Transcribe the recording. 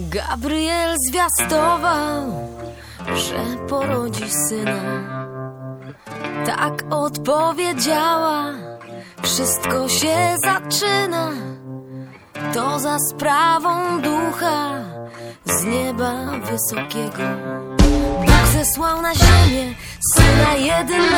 Gabriel zwiastował, że porodzi syna. Tak odpowiedziała, wszystko się zaczyna. To za sprawą ducha z nieba wysokiego. Bóg zesłał na ziemię syna jedynego.